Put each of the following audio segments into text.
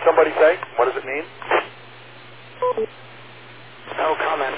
somebody say? What does it mean? No comment.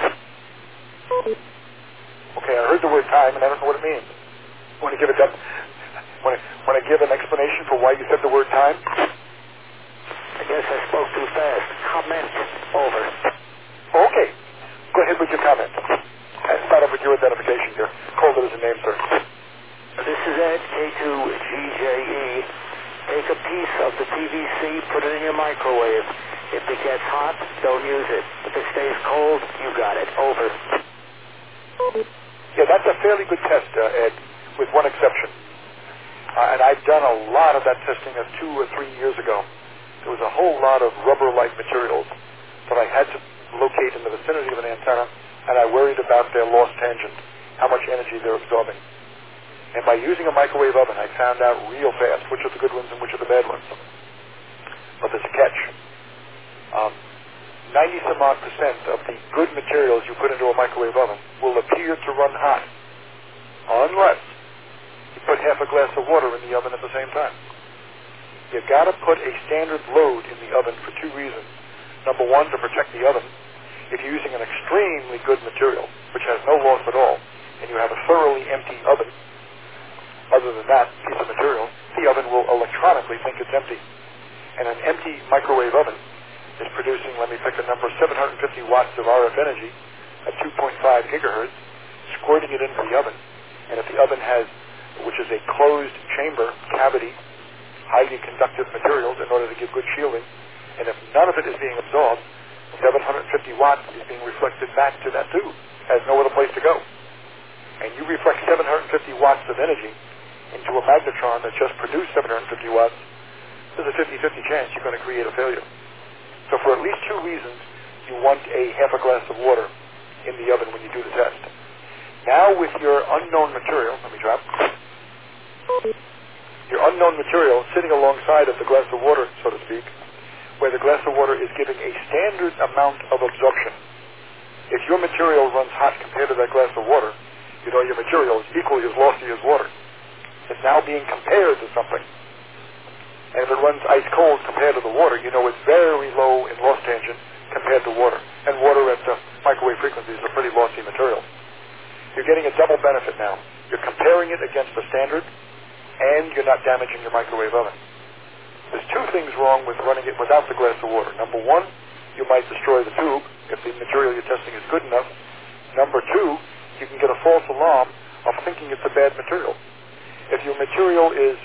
Okay, I heard the word time, and I don't know what it means. Want to give it when I give an explanation for why you said the word time? I guess I spoke too fast. Comment. Over. Okay. Go ahead with your comment. And start off with your identification here. Call it as a name, sir. This is Ed, K2GJE. Take a piece of the PVC, put it in your microwave. If it gets hot, don't use it. If it stays cold, you got it. Over. Yeah, that's a fairly good test, Ed, with one exception. And I've done a lot of that testing 2 or 3 years ago. There was a whole lot of rubber-like materials that I had to locate in the vicinity of an antenna, and I worried about their lost tangent, how much energy they're absorbing. And by using a microwave oven, I found out real fast which are the good ones and which are the bad ones. But there's a catch. 90-some-odd% of the good materials you put into a microwave oven will appear to run hot, unless you put half a glass of water in the oven at the same time. You've got to put a standard load in the oven for 2 reasons. Number one, to protect the oven. If you're using an extremely good material, which has no loss at all, and you have a thoroughly empty oven, other than that piece of material, the oven will electronically think it's empty. And an empty microwave oven is producing, let me pick a number, 750 watts of RF energy at 2.5 gigahertz, squirting it into the oven. And if the oven has, which is a closed chamber, cavity, highly conductive materials in order to give good shielding, and if none of it is being absorbed, 750 watts is being reflected back to that tube. Has no other place to go. And you reflect 750 watts of energy into a magnetron that just produced 750 watts, there's a 50-50 chance you're going to create a failure. So for at least 2 reasons, you want a half a glass of water in the oven when you do the test. Now with your unknown material, let me drop, your unknown material sitting alongside of the glass of water, so to speak, where the glass of water is giving a standard amount of absorption. If your material runs hot compared to that glass of water, you know your material is equally as lossy as water. It's now being compared to something. And if it runs ice cold compared to the water, you know it's very low in loss tangent compared to water. And water at microwave frequencies is a pretty lossy material. You're getting a double benefit now. You're comparing it against the standard, and you're not damaging your microwave oven. There's 2 things wrong with running it without the glass of water. Number 1, you might destroy the tube if the material you're testing is good enough. Number 2, you can get a false alarm of thinking it's a bad material. If your material is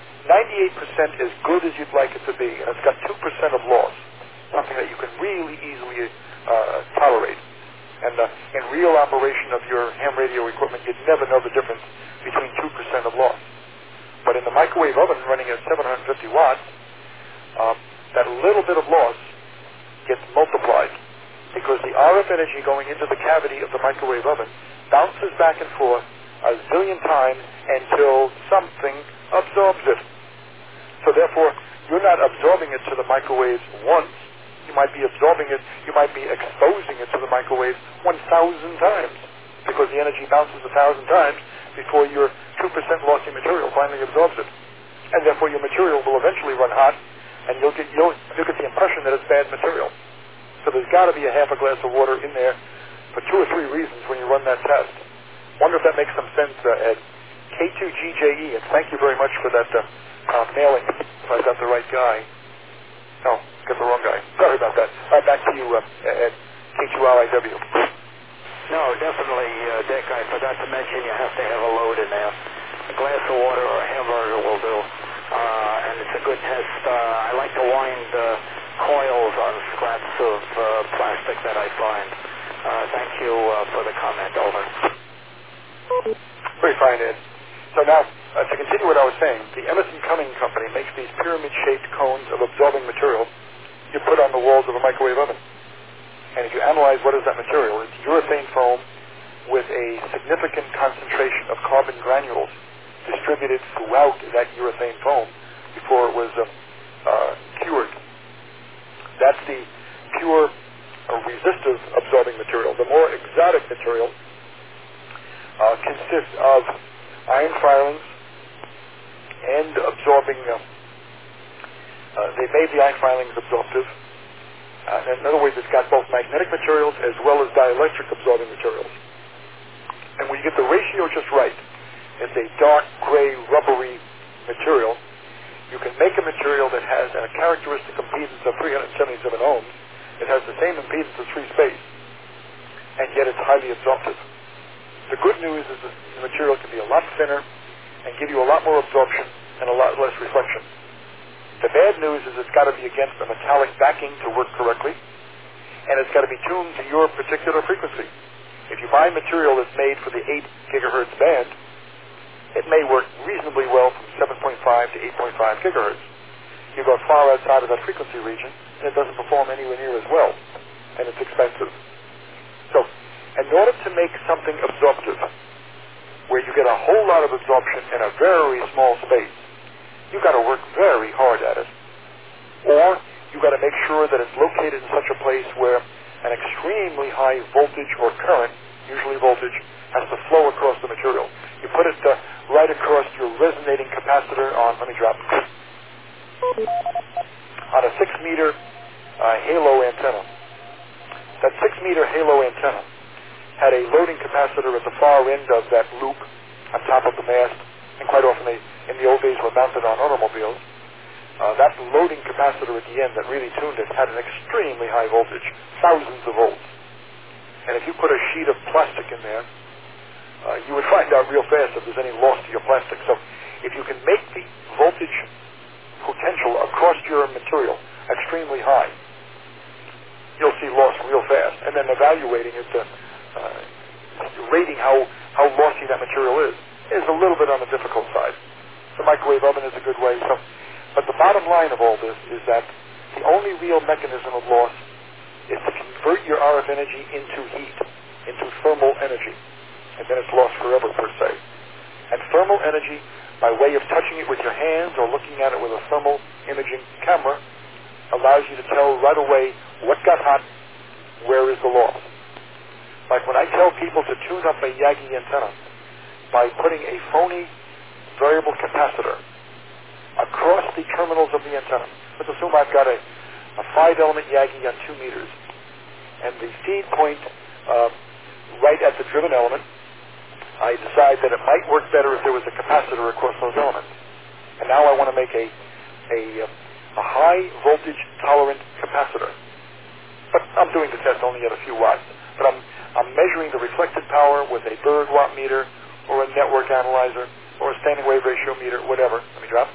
98% as good as you'd like it to be, and it's got 2% of loss, something that you can really easily tolerate. And in real operation of your ham radio equipment, you'd never know the difference between 2% of loss. But in the microwave oven running at 750 watts, that little bit of loss gets multiplied because the RF energy going into the cavity of the microwave oven bounces back and forth a zillion times until something absorbs it. So therefore, you're not absorbing it to the microwave once. You might be absorbing it, you might be exposing it to the microwave 1,000 times because the energy bounces 1,000 times before your 2% lossy material finally absorbs it. And therefore your material will eventually run hot and you'll get the impression that it's bad material. So there's got to be a half a glass of water in there for 2 or 3 reasons when you run that test. Wonder if that makes some sense, Ed. K2GJE, and thank you very much for that mailing, if I got the right guy. No, got the wrong guy. Sorry about that. Back to you, Ed. K2RIW. No, definitely, Dick. I forgot to mention you have to have a load in there. A glass of water or a hamburger will do. And it's a good test. I like to wind coils on scraps of plastic that I find. Thank you for the comment. Over. Very fine, Ed. So now, to continue what I was saying, the Emerson Cumming Company makes these pyramid-shaped cones of absorbing material you put on the walls of a microwave oven. And if you analyze what is that material, it's urethane foam with a significant concentration of carbon granules distributed throughout that urethane foam before it was cured. That's the pure resistive absorbing material. The more exotic material consists of iron filings and absorbing They made the iron filings absorptive. In other words, it's got both magnetic materials as well as dielectric absorbing materials. And when you get the ratio just right, it's a dark gray rubbery material. You can make a material that has a characteristic impedance of 377 ohms. It has the same impedance as free space, and yet it's highly absorptive. The good news is that the material can be a lot thinner and give you a lot more absorption and a lot less reflection. The bad news is it's got to be against a metallic backing to work correctly, and it's got to be tuned to your particular frequency. If you buy material that's made for the 8 gigahertz band, it may work reasonably well from 7.5 to 8.5 gigahertz. You go far outside of that frequency region, and it doesn't perform anywhere near as well, and it's expensive. So, in order to make something absorptive, where you get a whole lot of absorption in a very small space, you've got to work very hard at it. Or you've got to make sure that it's located in such a place where an extremely high voltage or current, usually voltage, has to flow across the material. You put it right across your resonating capacitor on, let me drop, on a 6-meter halo antenna. That 6-meter halo antenna had a loading capacitor at the far end of that loop on top of the mast, and quite often they, in the old days, were mounted on automobiles. That loading capacitor at the end that really tuned it had an extremely high voltage, thousands of volts. And if you put a sheet of plastic in there, you would find out real fast if there's any loss to your plastic. So if you can make the voltage potential across your material extremely high, you'll see loss real fast. And then evaluating it, rating how lossy that material is a little bit on the difficult side. The microwave oven is a good way. But the bottom line of all this is that the only real mechanism of loss is to convert your RF energy into heat, into thermal energy. And then it's lost forever, per se. And thermal energy, by way of touching it with your hands or looking at it with a thermal imaging camera, allows you to tell right away what got hot, where is the loss. Like when I tell people to tune up a Yagi antenna by putting a phony variable capacitor across the terminals of the antenna. Let's assume I've got a 5-element Yagi on 2 meters, and the feed point right at the driven element. I decide that it might work better if there was a capacitor across those elements. And now I want to make a high voltage tolerant capacitor. But I'm doing the test only at a few watts. But I'm measuring the reflected power with a Berg watt meter or a network analyzer or a standing wave ratio meter, whatever. Let me drop.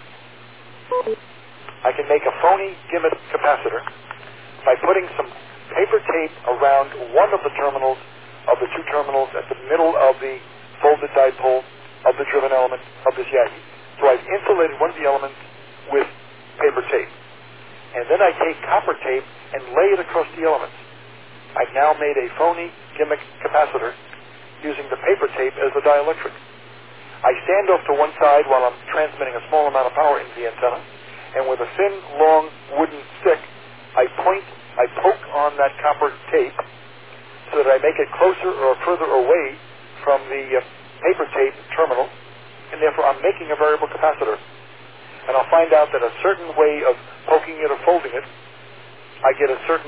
I can make a phony gimmick capacitor by putting some paper tape around one of the terminals of the 2 terminals at the middle of the folded dipole of the driven element of this Yagi. So I've insulated one of the elements with paper tape. And then I take copper tape and lay it across the elements. I've now made a phony gimmick capacitor using the paper tape as the dielectric. I stand off to one side while I'm transmitting a small amount of power into the antenna, and with a thin, long wooden stick, I poke on that copper tape so that I make it closer or further away from the paper tape terminal, and therefore I'm making a variable capacitor. And I'll find out that a certain way of poking it or folding it, I get a certain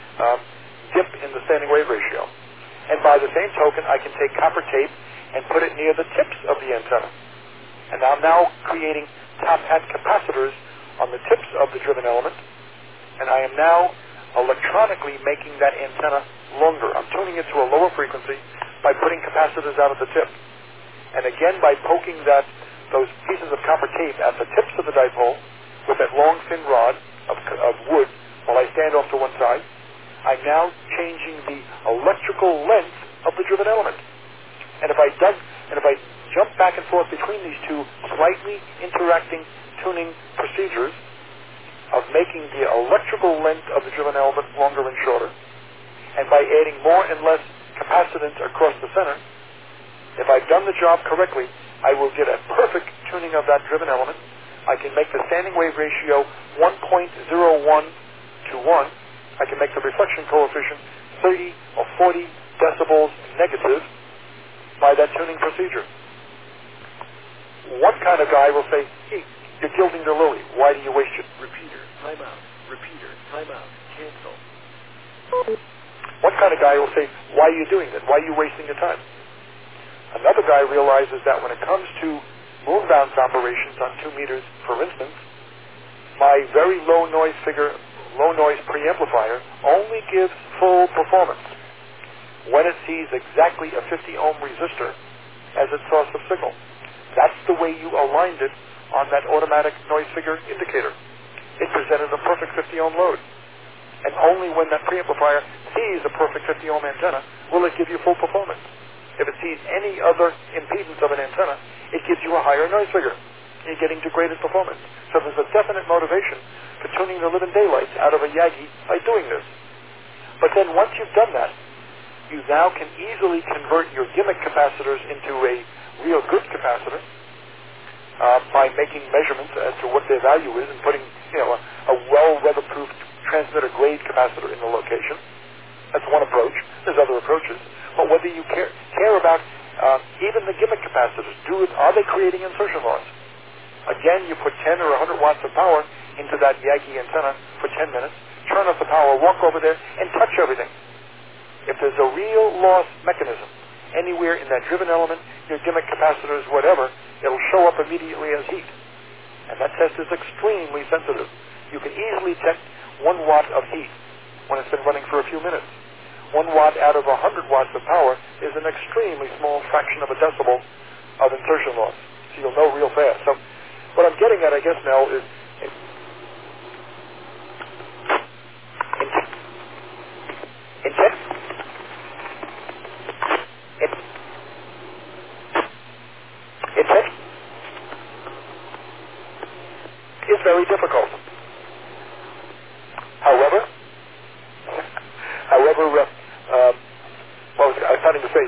dip in the standing wave ratio. And by the same token, I can take copper tape and put it near the tips of the antenna. And I'm now creating top hat capacitors on the tips of the driven element, and I am now electronically making that antenna longer. I'm tuning it to a lower frequency by putting capacitors out at the tip. And again, by poking those pieces of copper tape at the tips of the dipole with that long, thin rod of wood while I stand off to one side, I'm now changing the electrical length of the driven element. And if I jump back and forth between these two slightly interacting tuning procedures of making the electrical length of the driven element longer and shorter, and by adding more and less capacitance across the center, if I've done the job correctly, I will get a perfect tuning of that driven element. I can make the standing wave ratio 1.01 to 1. I can make the reflection coefficient 30 or 40 decibels negative by that tuning procedure. One kind of guy will say, hey, You're gilding the lily. Why do you waste it? Repeater, timeout. Repeater, timeout. Cancel. One kind of guy will say, why are you doing that? Why are you wasting your time? Another guy realizes that when it comes to moon bounce operations on 2 meters, for instance, my very low noise preamplifier only gives full performance when it sees exactly a 50 ohm resistor as its source of signal. That's the way you aligned it on that automatic noise figure indicator. It presented a perfect 50 ohm load. And only when that preamplifier sees a perfect 50 ohm antenna will it give you full performance. If it sees any other impedance of an antenna, it gives you a higher noise figure. You're getting degraded performance. So there's a definite motivation for tuning the living daylights out of a Yagi by doing this. But then once you've done that, you now can easily convert your gimmick capacitors into a real good capacitor by making measurements as to what their value is and putting, a well-weatherproofed transmitter grade capacitor in the location. That's one approach. There's other approaches. But whether you care about even the gimmick capacitors, are they creating insertion loss? Again, you put 10 or 100 watts of power into that Yagi antenna for 10 minutes, turn off the power, walk over there, and touch everything. If there's a real loss mechanism anywhere in that driven element, your gimmick capacitors, whatever, it'll show up immediately as heat. And that test is extremely sensitive. You can easily detect 1 watt of heat when it's been running for a few minutes. 1 watt out of 100 watts of power is an extremely small fraction of a decibel of insertion loss. So you'll know real fast. So what I'm getting at, I guess, Mel, is is very difficult. However, what was I starting to say?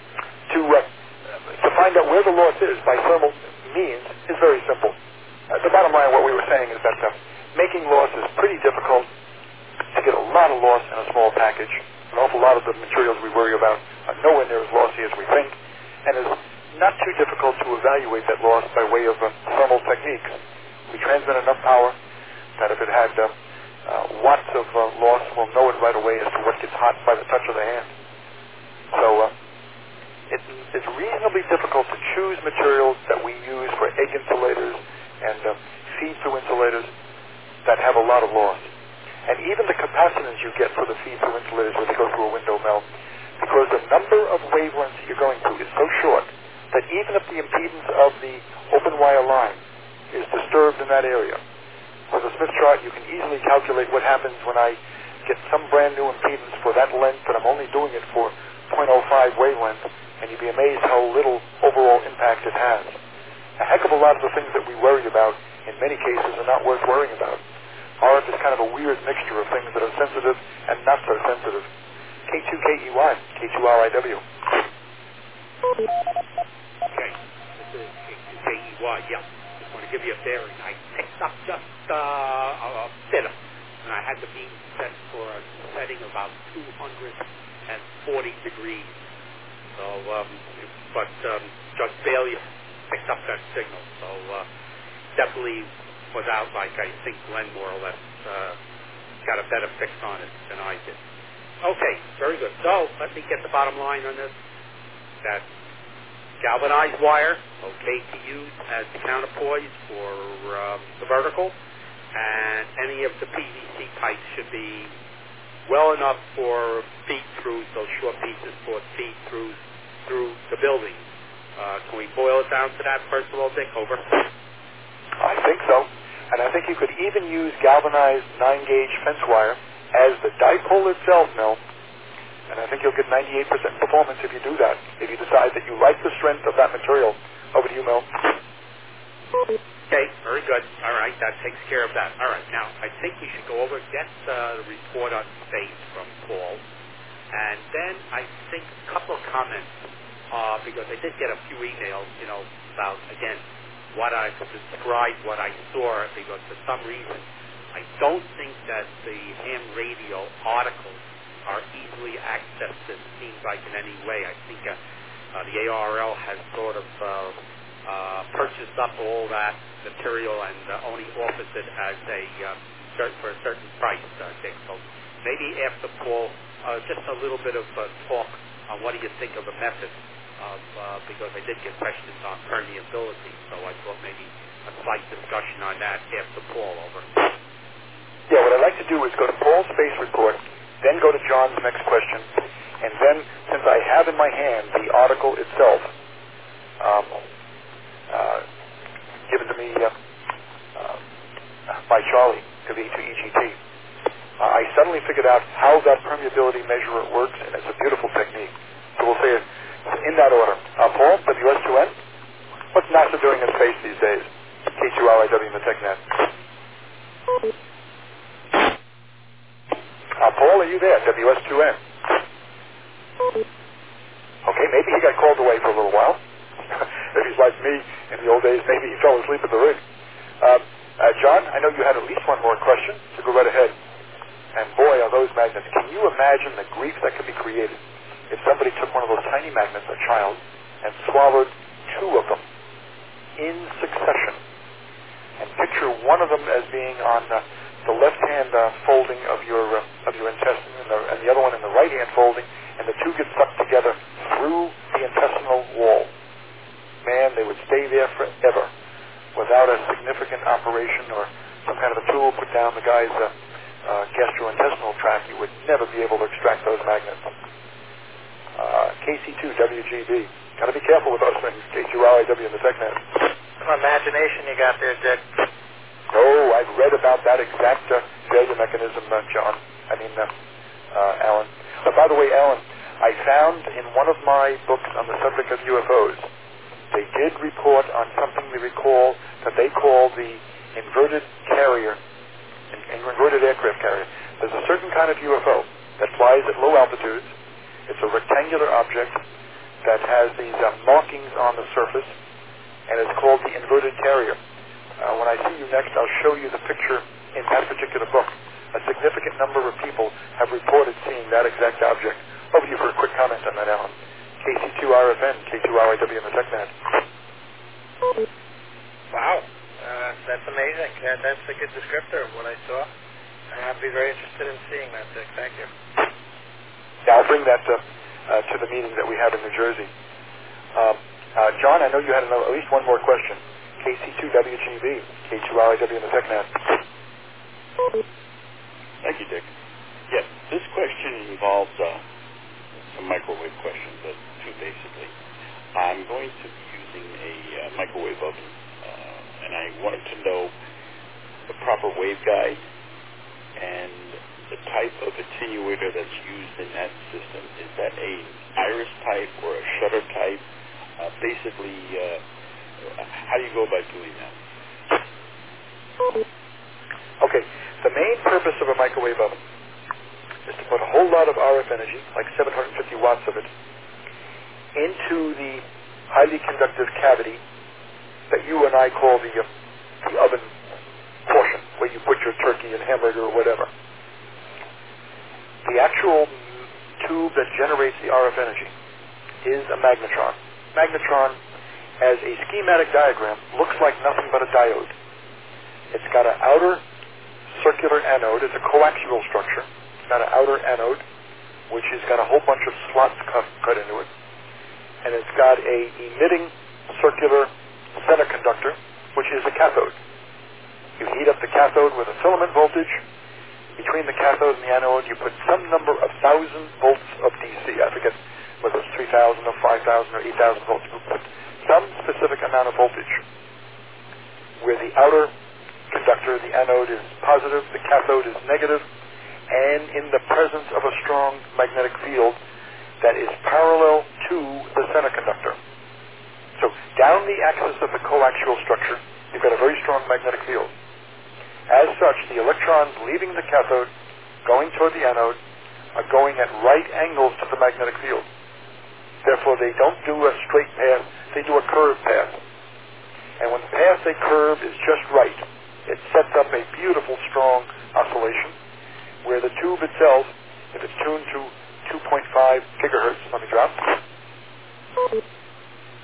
To find out where the loss is by thermal means is very simple. The bottom line, what we were saying is that making loss is pretty difficult. To get a lot of loss in a small package, an awful lot of the materials we worry about are nowhere near as lossy as we think, and it's not too difficult to evaluate that loss by way of thermal techniques. We transmit enough power that if it had watts of loss, we'll know it right away as to what gets hot by the touch of the hand. So it's reasonably difficult to choose materials that we use for egg insulators and feed-through insulators that have a lot of loss. And even the capacitance you get for the feed-through insulators when they go through a window melt, because the number of wavelengths you're going through is so short that even if the impedance of the open wire line is disturbed in that area, with a Smith chart you can easily calculate what happens when I get some brand new impedance for that length, and I'm only doing it for 0.05 wavelength, and you'd be amazed how little overall impact it has. A heck of a lot of the things that we worry about in many cases are not worth worrying about. RF is kind of a weird mixture of things that are sensitive and not so sensitive. K2KEY, K2RIW. Okay, this is K2KEY, yeah. Just want to give you a bearing. I picked up just a bit of, and I had the beam set for a setting about 240 degrees. So, but just barely picked up that signal. So, definitely was out like I think Glenn more or less got a better fix on it than I did. Okay, very good. So let me get the bottom line on this. That galvanized wire, okay to use as the counterpoise for the vertical, and any of the PVC pipes should be well enough for feed-throughs, those short pieces for feed-throughs through the building. Can we boil it down to that first of all, Dick? Over. I think so. And I think you could even use galvanized 9-gauge fence wire as the dipole itself, Mel. And I think you'll get 98% performance if you do that, if you decide that you like the strength of that material. Over to you, Mel. Okay, very good. All right, that takes care of that. All right, now I think we should go over, get the report on space from Paul. And then I think a couple of comments, because I did get a few emails, about, again, what I described, what I saw, because for some reason I don't think that the ham radio articles are easily accessed, it seems like, in any way. I think the ARL has sort of purchased up all that material and only offers it as for a certain price, Dick. So maybe after Paul, just a little bit of talk on what do you think of a method of, because I did get questions on permeability, so I thought maybe a slight discussion on that after Paul. Over. Yeah, what I'd like to do is go to Paul's space report, then go to John's next question, and then, since I have in my hand the article itself, given to me by Charlie, to V2EGT, I suddenly figured out how that permeability measure works, and it's a beautiful technique. So we'll say it in that order. Paul, WS2N, what's NASA doing in space these days? K2RIW in the TechNet. Paul, are you there? WS2N. Okay, maybe he got called away for a little while. If he's like me in the old days, maybe he fell asleep at the rig. John, I know you had at least one more question, so go right ahead. And boy, are those magnets. Can you imagine the grief that could be created if somebody took one of those tiny magnets, a child, and swallowed two of them in succession? And picture one of them as being on the left-hand folding of your intestine, and the other one in the right-hand folding, and the two get stuck together through the intestinal wall. Man, they would stay there forever without a significant operation or some kind of a tool put down the guy's gastrointestinal tract. You would never be able to extract those magnets. KC2WGB. Got to be careful with those things. K2RIW in the TechNet. Some imagination you got there, Dick. Oh, I've read about that exact failure mechanism, John. Alan. But by the way, Alan, I found in one of my books on the subject of UFOs, they did report on something they call the inverted carrier, inverted aircraft carrier. There's a certain kind of UFO that flies at low altitudes. It's a rectangular object that has these markings on the surface, and it's called the inverted carrier. When I see you next, I'll show you the picture in that particular book. A significant number of people have reported seeing that exact object. Over to you for a quick comment on that, Alan. KC2RFN, K2RIW in the TechNet. Wow, that's amazing. That's a good descriptor of what I saw. I'd be very interested in seeing that, Dick. Thank you. Yeah, I'll bring that to the meeting that we have in New Jersey. John, I know you had at least one more question. KC2WGB, K2RIW in the TechNet. Thank you, Dick. Yes, this question involves some microwave questions, two basically. I'm going to be using a microwave oven, and I wanted to know the proper waveguide and the type of attenuator that's used in that system. Is that a iris type or a shutter type? Basically, how do you go about doing that? Okay, the main purpose of a microwave oven is to put a whole lot of RF energy, like 750 watts of it, into the highly conductive cavity that you and I call the oven portion, where you put your turkey and hamburger or whatever. The actual tube that generates the RF energy is a magnetron. Magnetron, as a schematic diagram, looks like nothing but a diode. It's got an outer circular anode. It's a coaxial structure. It's got an outer anode, which has got a whole bunch of slots cut into it. And it's got a emitting circular center conductor, which is a cathode. You heat up the cathode with a filament voltage. Between the cathode and the anode, you put some number of 1,000 volts of DC. I forget whether it's 3,000 or 5,000 or 8,000 volts. You put some specific amount of voltage where the outer conductor, the anode, is positive, the cathode is negative, and in the presence of a strong magnetic field that is parallel to the center conductor. So down the axis of the coaxial structure, you've got a very strong magnetic field. As such, the electrons leaving the cathode, going toward the anode, are going at right angles to the magnetic field. Therefore, they don't do a straight path, they do a curved path. And when the path they curve is just right, it sets up a beautiful, strong oscillation where the tube itself, if it's tuned to 2.5 gigahertz, let me drop,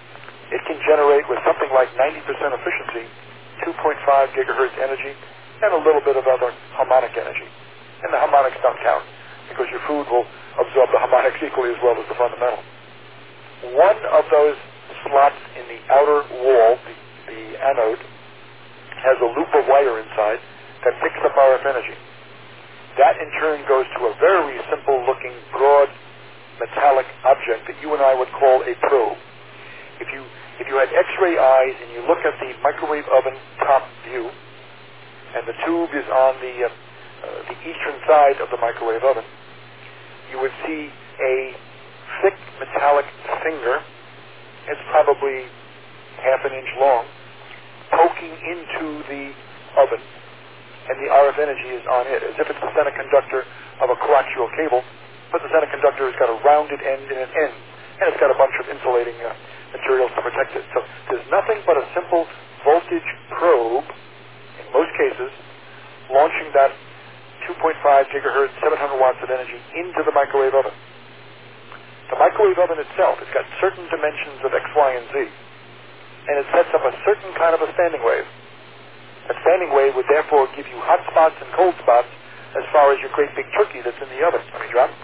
it can generate with something like 90% efficiency 2.5 gigahertz energy and a little bit of other harmonic energy. And the harmonics don't count because your food will absorb the harmonics equally as well as the fundamental. One of those slots in the outer wall, the anode, has a loop of wire inside that picks up RF energy. That in turn goes to a very simple looking broad metallic object that you and I would call a probe. If you had X-ray eyes and you look at the microwave oven top view, and the tube is on the eastern side of the microwave oven, you would see a thick metallic finger. It's probably half an inch long, poking into the oven, and the RF energy is on it, as if it's the center conductor of a coaxial cable, but the center conductor has got a rounded end and an end, and it's got a bunch of insulating materials to protect it. So there's nothing but a simple voltage probe, in most cases, launching that 2.5 gigahertz, 700 watts of energy into the microwave oven. The microwave oven itself has got certain dimensions of X, Y, and Z, and it sets up a certain kind of a standing wave. A standing wave would therefore give you hot spots and cold spots as far as your great big turkey that's in the oven. Let me drop.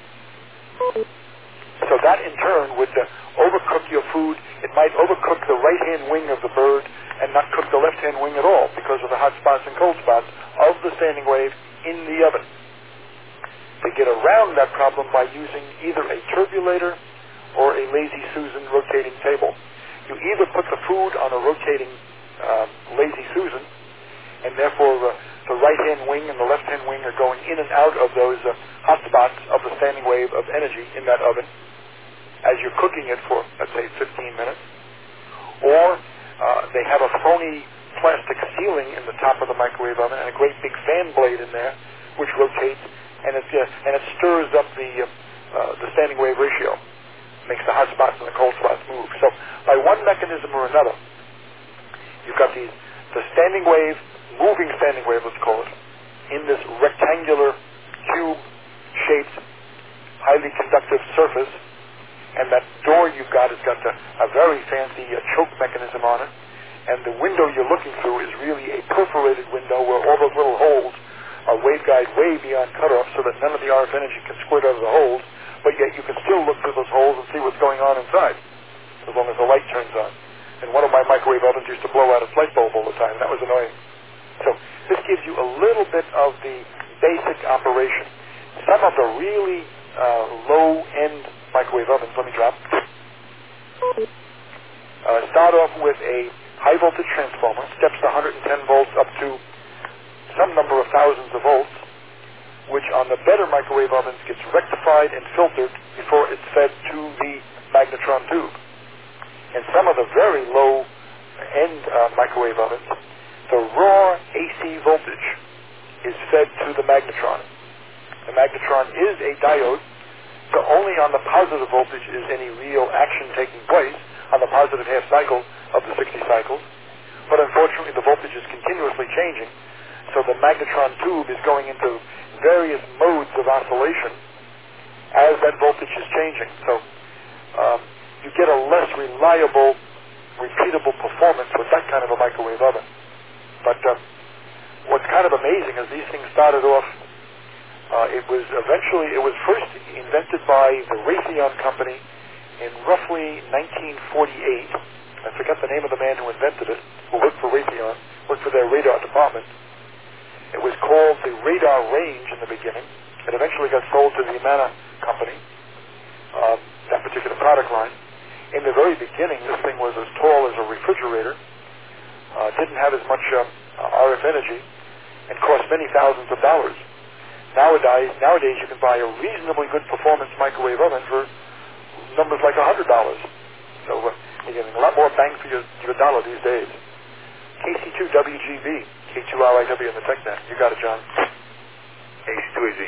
So that in turn would overcook your food. It might overcook the right-hand wing of the bird and not cook the left-hand wing at all because of the hot spots and cold spots of the standing wave in the oven. To get around that problem by using either a turbulator or a Lazy Susan rotating table. You either put the food on a rotating Lazy Susan, and therefore the right-hand wing and the left-hand wing are going in and out of those hot spots of the standing wave of energy in that oven as you're cooking it for, let's say, 15 minutes. Or they have a phony plastic ceiling in the top of the microwave oven and a great big fan blade in there which rotates, and it stirs up the standing wave ratio, makes the hot spots and the cold spots move. So by one mechanism or another, you've got the standing wave, moving standing wave, let's call it, in this rectangular, cube-shaped, highly conductive surface, and that door you've got has got a very fancy choke mechanism on it, and the window you're looking through is really a perforated window where all those little holes are waveguide way beyond cutoff so that none of the RF energy can squirt out of the holes, but yet you can still look through those holes and see what's going on inside, as long as the light turns on. And one of my microwave ovens used to blow out its light bulb all the time, and that was annoying. So this gives you a little bit of the basic operation. Some of the really low-end microwave ovens, let me drop, start off with a high-voltage transformer, steps to 110 volts up to some number of thousands of volts, which on the better microwave ovens gets rectified and filtered before it's fed to the magnetron tube. And some of the very low-end microwave ovens, the raw AC voltage is fed to the magnetron. The magnetron is a diode, so only on the positive voltage is any real action taking place on the positive half cycle of the 60 cycles. But unfortunately, the voltage is continuously changing, so the magnetron tube is going into various modes of oscillation as that voltage is changing. So you get a less reliable, repeatable performance with that kind of a microwave oven. But what's kind of amazing is these things started off, it was first invented by the Raytheon Company in roughly 1948. I forgot the name of the man who invented it, who worked for Raytheon, worked for their radar department. It was called the Radar Range in the beginning. It eventually got sold to the Amana Company, that particular product line. In the very beginning, this thing was as tall as a refrigerator, didn't have as much RF energy, and cost many thousands of dollars. Nowadays you can buy a reasonably good performance microwave oven for numbers like $100. So you're getting a lot more bang for your dollar these days. KC2WGB, K2RIW in the TechNet. You got it, John. KC2AZ.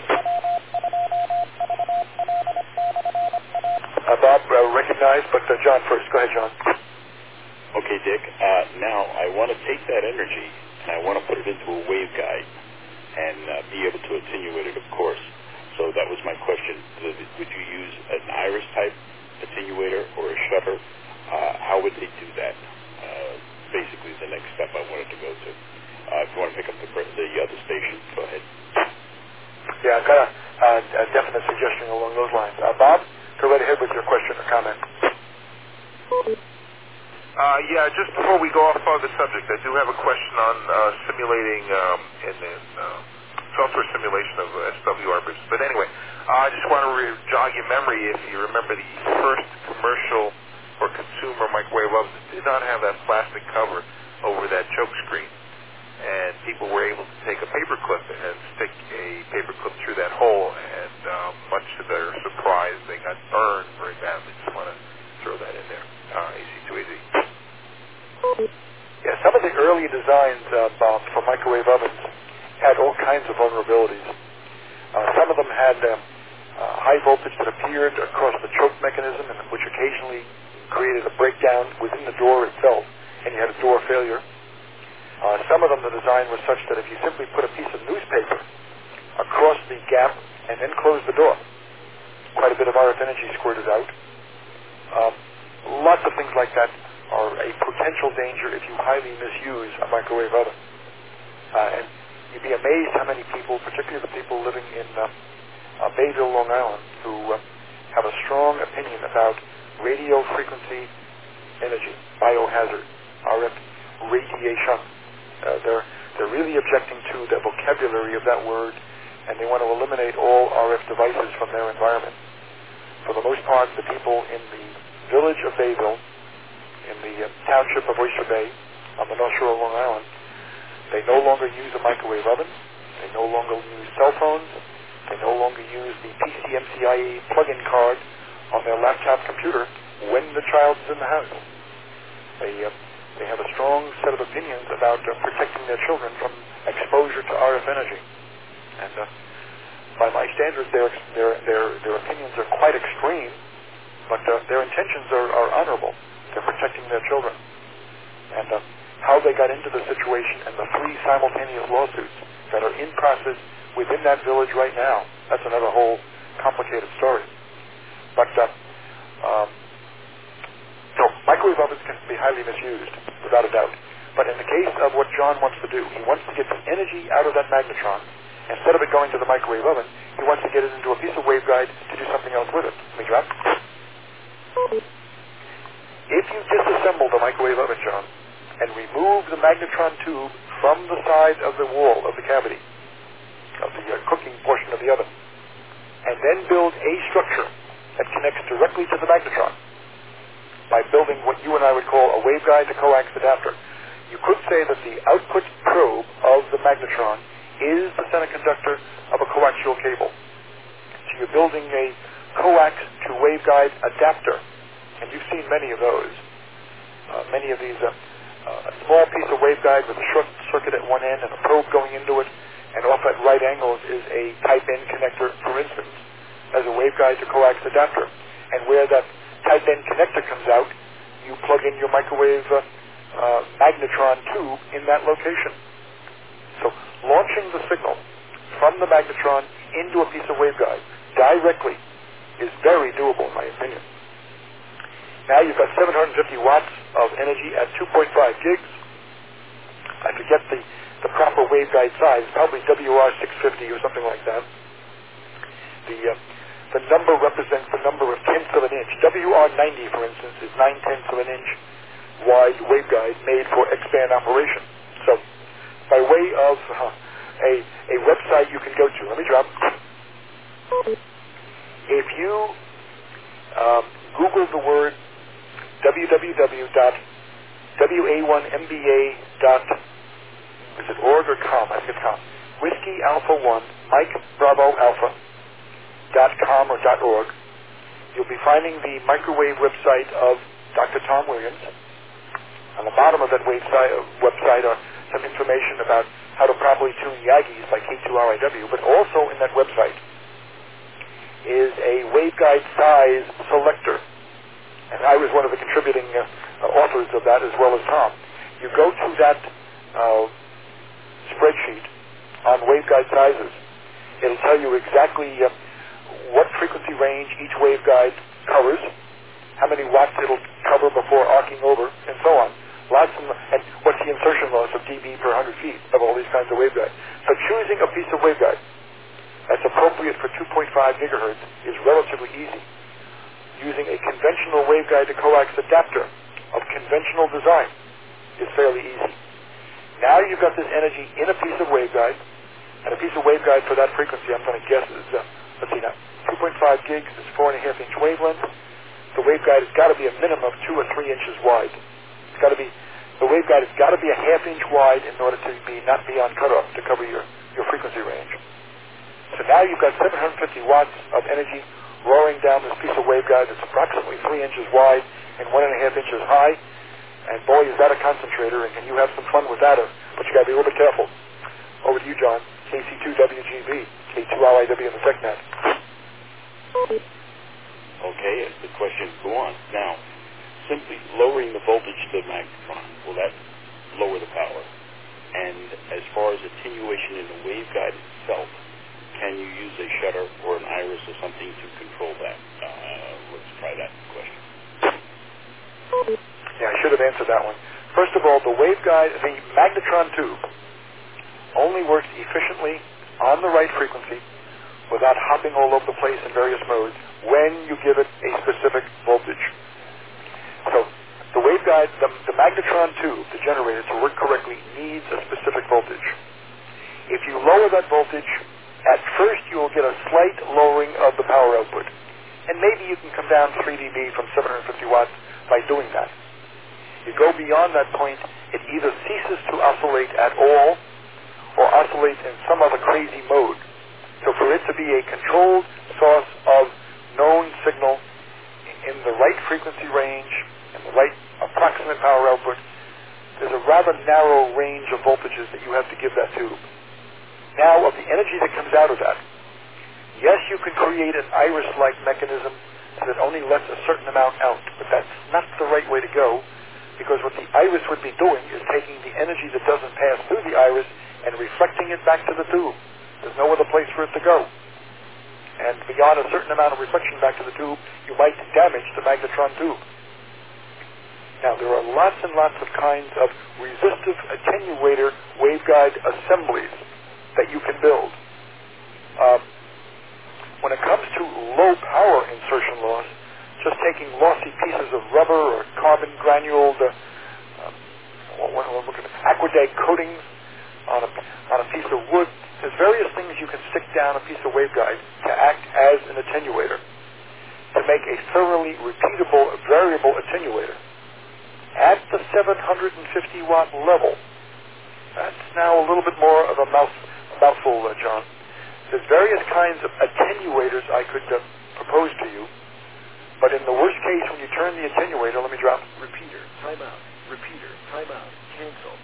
Bob recognized, but John first. Go ahead, John. Okay, Dick. Now I want to take that energy and I want to put it into a waveguide and be able to attenuate it, of course. So that was my question. Would you use an iris type attenuator or a shutter how would they do that? Basically, the next step I wanted to go to. If you want to pick up the other station, go ahead. Yeah, I've got a definite suggestion along those lines. Bob, go right ahead with your question or comment. Yeah, just before we go off on the subject, I do have a question on simulating software simulation of SWR business. But anyway, I just want to jog your memory if you remember the first commercial or consumer microwave oven did not have that plastic cover over that choke screen. And people were able to take a paper clip and stick a paper clip through that hole, and much to their surprise, they got burned very badly. Just want to throw that in there. AC2AZ. Yeah, some of the early designs, Bob, for microwave ovens had all kinds of vulnerabilities. Some of them had high voltage that appeared across the choke mechanism, and which occasionally created a breakdown within the door itself, and you had a door failure. Some of them, the design was such that if you simply put a piece of newspaper across the gap and then close the door, quite a bit of RF energy squirted out. Lots of things like that are a potential danger if you highly misuse a microwave oven. And you'd be amazed how many people, particularly the people living in Bayville, Long Island, who have a strong opinion about radio frequency energy, biohazard, RF radiation. They're really objecting to the vocabulary of that word, and they want to eliminate all RF devices from their environment. For the most part, the people in the village of Bayville, in the township of Oyster Bay, on the North Shore of Long Island, they no longer use a microwave oven. They no longer use cell phones. They no longer use the PCMCIE plug-in card on their laptop computer when the child is in the house. They have a strong set of opinions about protecting their children from exposure to RF energy. And by my standards, their opinions are quite extreme, but their intentions are honorable. They're protecting their children. And how they got into the situation and the 3 simultaneous lawsuits that are in process within that village right now, that's another whole complicated story. But so microwave ovens can be highly misused, without a doubt. But in the case of what John wants to do, he wants to get the energy out of that magnetron. Instead of it going to the microwave oven, he wants to get it into a piece of waveguide to do something else with it. Let me drop. If you disassemble the microwave oven, John, and remove the magnetron tube from the side of the wall of the cavity, of the cooking portion of the oven, and then build a structure that connects directly to the magnetron by building what you and I would call a waveguide to coax adapter, you could say that the output probe of the magnetron is the semiconductor of a coaxial cable. So you're building a coax to waveguide adapter, and you've seen many of those. Many of these, a small piece of waveguide with a short circuit at one end and a probe going into it, and off at right angles is a Type-N connector, for instance, as a waveguide to coax adapter. And where that Type-N connector comes out, you plug in your microwave magnetron tube in that location. So launching the signal from the magnetron into a piece of waveguide directly is very doable, in my opinion. Now you've got 750 watts of energy at 2.5 gigs. I forget the proper waveguide size, probably WR650 or something like that. The number represents the number of tenths of an inch. WR90, for instance, is 9/10 of an inch wide waveguide made for X-band operation. So, by way of a website you can go to, let me drop. If you Google the word www.wa1mba.org or com, I think it's com, Whiskey Alpha 1, Mike Bravo Alpha, .com or .org, you'll be finding the microwave website of Dr. Tom Williams. On the bottom of that website are some information about how to properly tune Yagis by K2RIW, but also in that website is a waveguide size selector. And I was one of the contributing authors of that, as well as Tom. You go to that spreadsheet on waveguide sizes. It'll tell you exactly what frequency range each waveguide covers, how many watts it'll cover before arcing over, and so on. And what's the insertion loss of dB per 100 feet of all these kinds of waveguides. So choosing a piece of waveguide that's appropriate for 2.5 gigahertz is relatively easy. Using a conventional waveguide to coax adapter of conventional design is fairly easy. Now you've got this energy in a piece of waveguide, and a piece of waveguide for that frequency, I'm going to guess, is, let's see now, 2.5 gigs is 4.5-inch wavelength. The waveguide has got to be a minimum of 2 or 3 inches wide. The waveguide has got to be a half-inch wide in order to not be on cutoff to cover your frequency range. So now you've got 750 watts of energy roaring down this piece of waveguide that's approximately 3 inches wide and 1.5 inches high. And boy, is that a concentrator, and can you have some fun with that, but you got to be a little bit careful. Over to you, John. KC2WGB, K2LIW in the TechNet. Okay, as the questions go on. Now, simply lowering the voltage to the magnetron, will that lower the power? And as far as attenuation in the waveguide itself, can you use a shutter or an iris or something to control that? Let's try that question. Yeah, I should have answered that one. First of all, the waveguide, the magnetron tube, only works efficiently on the right frequency without hopping all over the place in various modes when you give it a specific voltage. So the waveguide, the magnetron tube, the generator, to work correctly, needs a specific voltage. If you lower that voltage, at first you will get a slight lowering of the power output. And maybe you can come down 3 dB from 750 watts by doing that. You go beyond that point, it either ceases to oscillate at all or oscillates in some other crazy mode. So for it to be a controlled source of known signal in the right frequency range and the right approximate power output, there's a rather narrow range of voltages that you have to give that tube. Now, of the energy that comes out of that, yes, you can create an iris-like mechanism so that only lets a certain amount out, but that's not the right way to go, because what the iris would be doing is taking the energy that doesn't pass through the iris and reflecting it back to the tube. There's no other place for it to go. And beyond a certain amount of reflection back to the tube, you might damage the magnetron tube. Now, there are lots and lots of kinds of resistive attenuator waveguide assemblies that you can build. When it comes to low power insertion loss, just taking lossy pieces of rubber or carbon granuled aquadag coatings on a piece of wood, there's various things you can stick down a piece of waveguide to act as an attenuator, to make a thoroughly repeatable variable attenuator. At the 750 watt level, that's now a little bit more of a mouthful, John. There's various kinds of attenuators I could propose to you, but in the worst case, when you turn the attenuator, let me drop. Repeater, timeout. Repeater, timeout. Cancel.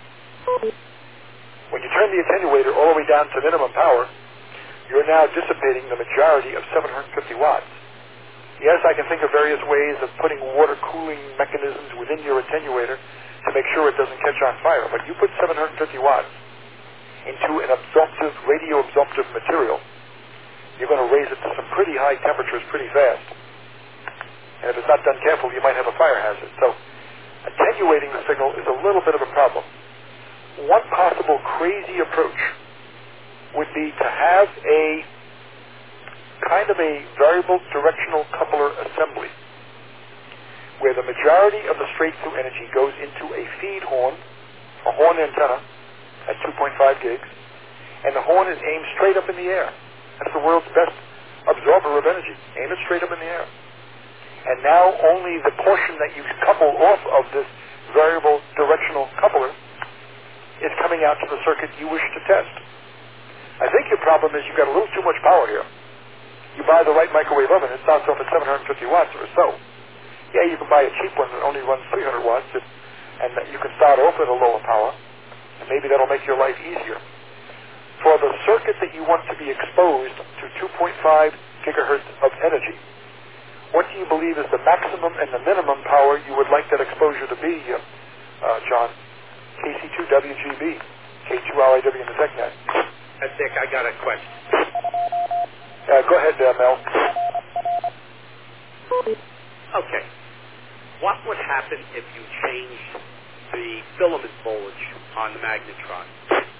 When you turn the attenuator all the way down to minimum power, you're now dissipating the majority of 750 watts. Yes, I can think of various ways of putting water cooling mechanisms within your attenuator to make sure it doesn't catch on fire, but you put 750 watts into an absorptive, radio-absorptive material, you're going to raise it to some pretty high temperatures pretty fast. And if it's not done carefully, you might have a fire hazard. So attenuating the signal is a little bit of a problem. One possible crazy approach would be to have a kind of a variable directional coupler assembly where the majority of the straight-through energy goes into a feed horn, a horn antenna at 2.5 gigs, and the horn is aimed straight up in the air. That's the world's best absorber of energy. Aim it straight up in the air. And now only the portion that you couple off of this variable directional coupler is coming out to the circuit you wish to test. I think your problem is you've got a little too much power here. You buy the right microwave oven, it starts off at 750 watts or so. Yeah, you can buy a cheap one that only runs 300 watts, and you can start off at a lower power, and maybe that'll make your life easier. For the circuit that you want to be exposed to 2.5 gigahertz of energy, what do you believe is the maximum and the minimum power you would like that exposure to be, John? KC2WGB, K2LIW in the TechNet. Dick, I got a question. Go ahead, Mel. Okay. What would happen if you changed the filament voltage on the magnetron?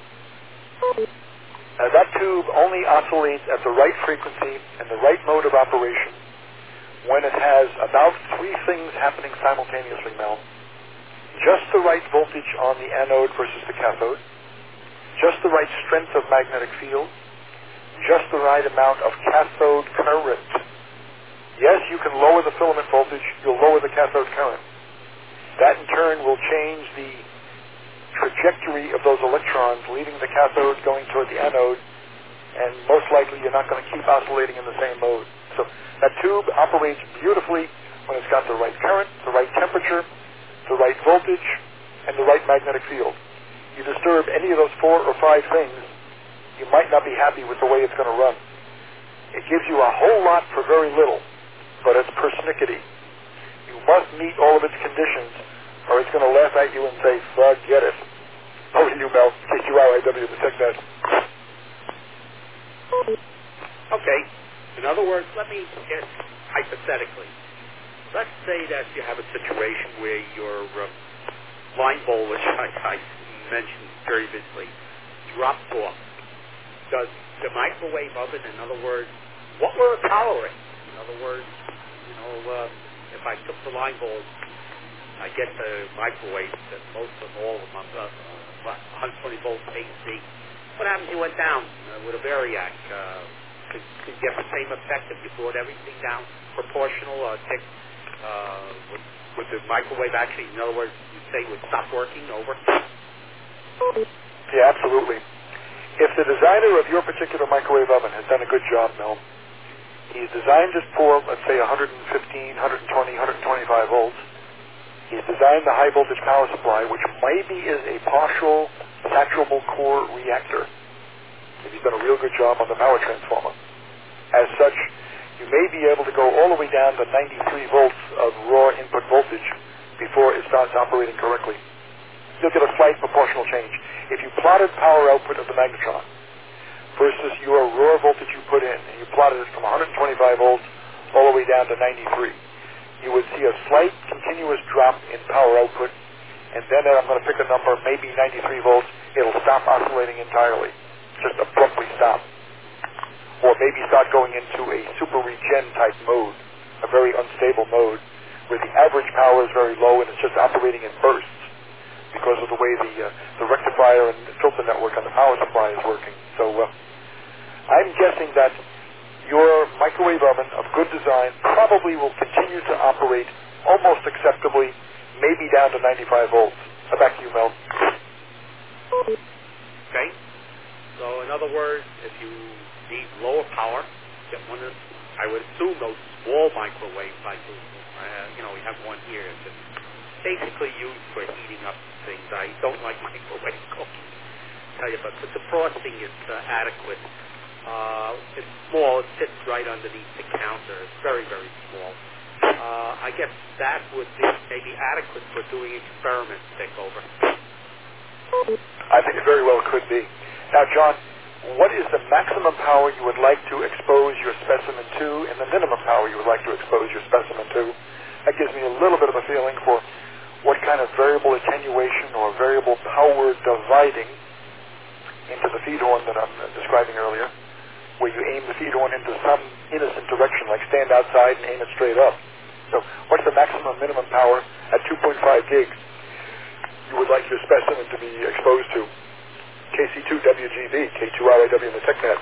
That tube only oscillates at the right frequency and the right mode of operation when it has about three things happening simultaneously, Mel. Just the right voltage on the anode versus the cathode, just the right strength of magnetic field, just the right amount of cathode current. Yes, you can lower the filament voltage, you'll lower the cathode current. That in turn will change the trajectory of those electrons leaving the cathode going toward the anode, and most likely you're not going to keep oscillating in the same mode. So that tube operates beautifully when it's got the right current, the right temperature, the right voltage, and the right magnetic field. You disturb any of those 4 or 5 things, you might not be happy with the way it's going to run. It gives you a whole lot for very little, but it's persnickety. You must meet all of its conditions, or it's going to laugh at you and say, forget it. Over to you, Mel. KQRIW, the TechNet. Okay. In other words, let me get hypothetically. Let's say that you have a situation where your line voltage, I mentioned previously, drops off. Does the microwave oven, in other words, what will it tolerate? In other words, if I took the line voltage, I get the microwave, that most of all of them, 120 volts AC. What happens if you went down with a variac? Could you get the same effect if you brought everything down proportional? Would the microwave actually, in other words, you say would stop working over? Yeah, absolutely. If the designer of your particular microwave oven has done a good job, Mel, he's designed it for, let's say, 115, 120, 125 volts. He's designed the high voltage power supply, which maybe is a partial saturable core reactor. If he's done a real good job on the power transformer. As such, you may be able to go all the way down to 93 volts of raw input voltage before it starts operating correctly. You'll get a slight proportional change. If you plotted power output of the magnetron versus your raw voltage you put in, and you plotted it from 125 volts all the way down to 93, you would see a slight continuous drop in power output, and then I'm going to pick a number, maybe 93 volts, it'll stop oscillating entirely. Just abruptly stop. Or maybe start going into a super regen type mode, a very unstable mode, where the average power is very low and it's just operating in bursts because of the way the rectifier and the filter network on the power supply is working. So I'm guessing that your microwave oven of good design probably will continue to operate almost acceptably, maybe down to 95 volts. Back to you, Mel. Okay. So in other words, if you need lower power, get one of, I would assume those small microwaves, like we have one here that's basically used for heating up things. I don't like microwave cooking, tell you, but the defrosting is adequate. It's small. It sits right underneath the counter. It's very, very small. I guess that would be maybe adequate for doing experiments, Dick, over. I think it very well could be. Now, John, what is the maximum power you would like to expose your specimen to and the minimum power you would like to expose your specimen to? That gives me a little bit of a feeling for what kind of variable attenuation or variable power dividing into the feed horn that I'm describing earlier, where you aim the feed horn into some innocent direction, like stand outside and aim it straight up. So what's the maximum minimum power at 2.5 gigs you would like your specimen to be exposed to? KC2WGB, K2RIW in the TechNet.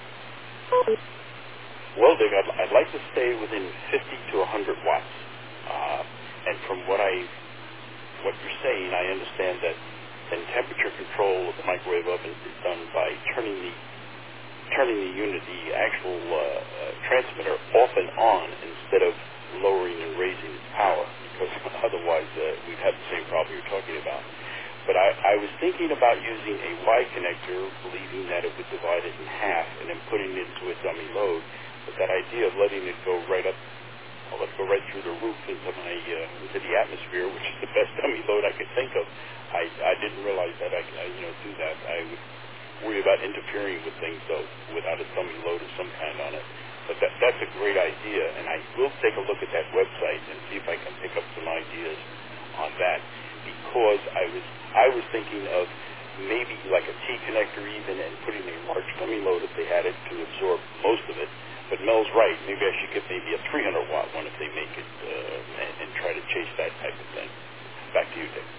Well, Dick, I'd like to stay within 50 to 100 watts. And from what you're saying, I understand that then temperature control of the microwave oven is done by turning the unit, the actual transmitter, off and on instead of lowering and raising its power, because otherwise we'd have the same problem you're talking about. But I was thinking about using a Y connector, believing that it would divide it in half and then putting it into a dummy load. But that idea of letting it go right up, I'll let it go right through the roof into the atmosphere, which is the best dummy load I could think of. I didn't realize that I could do that. I would worry about interfering with things, though, without a dummy load of some kind on it. But that's a great idea, and I will take a look at that website and see if I can pick up some ideas on that, because I was thinking of maybe like a T-connector even, and putting a large dummy load if they had it to absorb most of it. But Mel's right. Maybe I should get maybe a 300-watt one if they make it, and try to chase that type of thing. Back to you, Dick.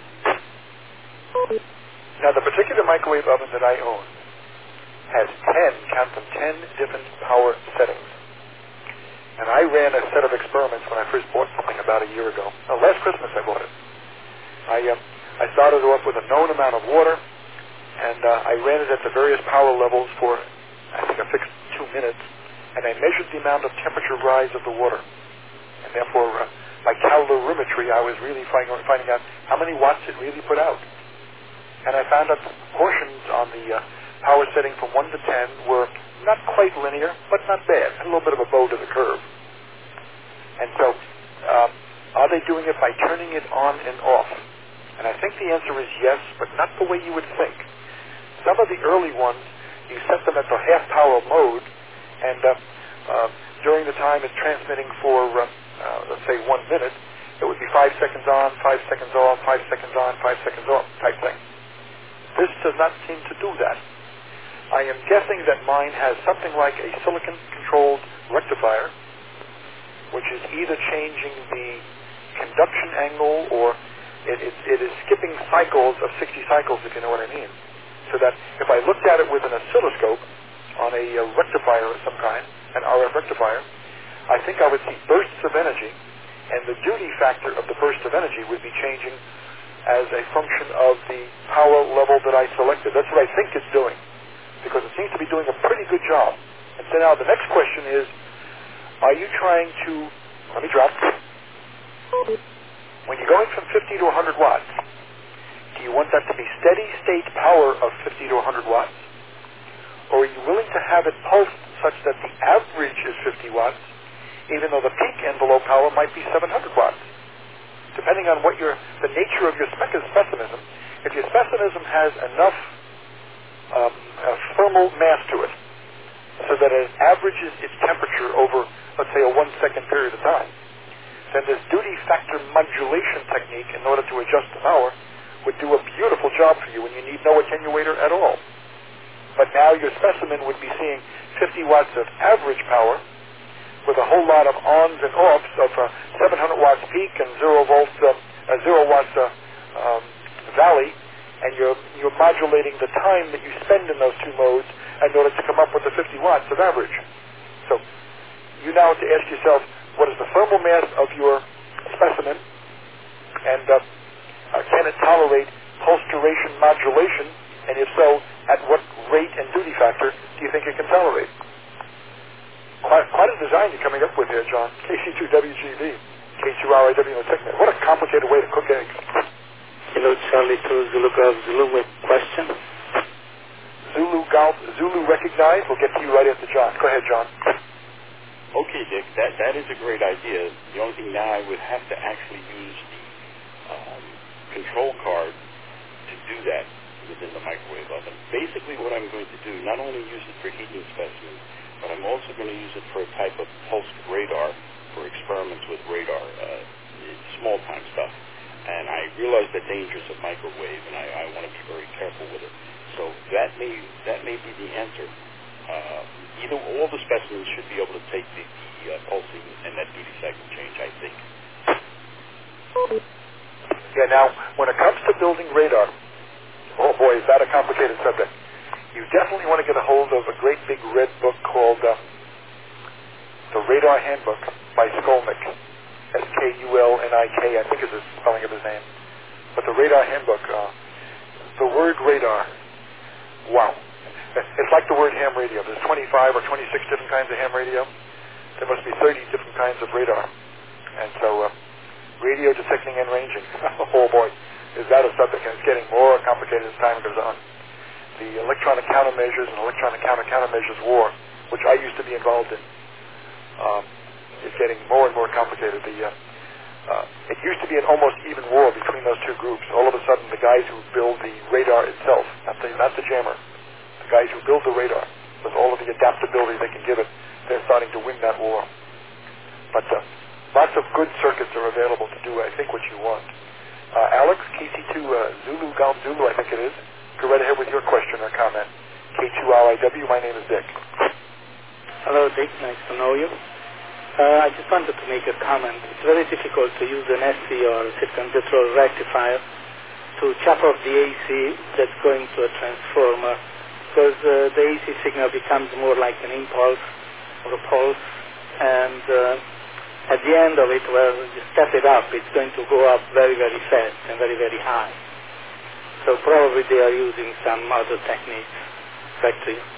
Now, the particular microwave oven that I own has 10 different power settings. And I ran a set of experiments when I first bought something about a year ago. Last Christmas I bought it. I started off with a known amount of water, and I ran it at the various power levels for, I think, a fixed 2 minutes, and I measured the amount of temperature rise of the water. And therefore, by calorimetry, I was really finding out how many watts it really put out. And I found out the portions on the power setting from 1 to 10 were not quite linear, but not bad. Had a little bit of a bow to the curve. And so, are they doing it by turning it on and off? And I think the answer is yes, but not the way you would think. Some of the early ones, you set them at the half-power mode, and during the time it's transmitting for, let's say, 1 minute, it would be 5 seconds on, 5 seconds off, 5 seconds on, 5 seconds off type thing. This does not seem to do that. I am guessing that mine has something like a silicon-controlled rectifier, which is either changing the conduction angle or it is skipping cycles of 60 cycles, if you know what I mean. So that if I looked at it with an oscilloscope on a rectifier of some kind, an RF rectifier, I think I would see bursts of energy, and the duty factor of the burst of energy would be changing as a function of the power level that I selected. That's what I think it's doing, because it seems to be doing a pretty good job. And so now the next question is, are you trying to, let me drop, when you're going from 50 to 100 watts, do you want that to be steady state power of 50 to 100 watts? Or are you willing to have it pulsed such that the average is 50 watts, even though the peak envelope power might be 700 watts? Depending on what the nature of your specimenism, if your specimenism has enough thermal mass to it, so that it averages its temperature over, let's say, a 1 second period of time, then this duty factor modulation technique, in order to adjust the power, would do a beautiful job for you, and you need no attenuator at all. But now your specimen would be seeing 50 watts of average power with a whole lot of ons and offs of 700 watts peak and 0 watts valley, and you're modulating the time that you spend in those two modes in order to come up with the 50 watts of average. So you now have to ask yourself, what is the thermal mass of your specimen, and can it tolerate pulse duration modulation, and if so, at what rate and duty factor do you think it can tolerate? Quite a design you're coming up with here, John. KC2WGV, K2RIW no TechNet. What a complicated way to cook eggs. Hello, Charlie 2 Zulu Golf Zulu with question. Zulu recognized. We'll get to you right after John. Go ahead, John. Okay, Dick, that is a great idea. The only thing now I would have to actually use the control card to do that within the microwave oven. Basically what I'm going to do, not only use it for heating specimens, but I'm also going to use it for a type of pulsed radar for experiments with radar, small-time stuff. And I realize the dangers of microwave, and I want to be very careful with it. So that may be the answer. Either all the specimens should be able to take the pulsing and that duty cycle change, I think. Yeah, now, when it comes to building radar, oh boy, is that a complicated subject. You definitely want to get a hold of a great big red book called The Radar Handbook by Skolnick. Skulnik, I think is the spelling of his name. But the Radar Handbook, the word radar, wow. It's like the word ham radio. There's 25 or 26 different kinds of ham radio. There must be 30 different kinds of radar. And so, radio detecting and ranging. Oh boy, is that a subject, and it's getting more complicated as time goes on. The electronic countermeasures and electronic countermeasures war, which I used to be involved in, is getting more and more complicated. It used to be an almost even war between those two groups. All of a sudden, the guys who build the radar itself, not the jammer, the guys who build the radar, with all of the adaptability they can give it, they're starting to win that war. But lots of good circuits are available to do, I think, what you want. Alex, KC2 Zulu Golf Zulu, I think it is. Go right ahead with your question or comment. K2RIW, my name is Dick. Hello, Dick. Nice to know you. I just wanted to make a comment. It's very difficult to use an SC or a silicon control rectifier to chop off the AC that's going to a transformer, because the AC signal becomes more like an impulse or a pulse, and at the end of it, well, you step it up, it's going to go up very, very fast and very, very high. So probably they are using some other techniques. Back to you.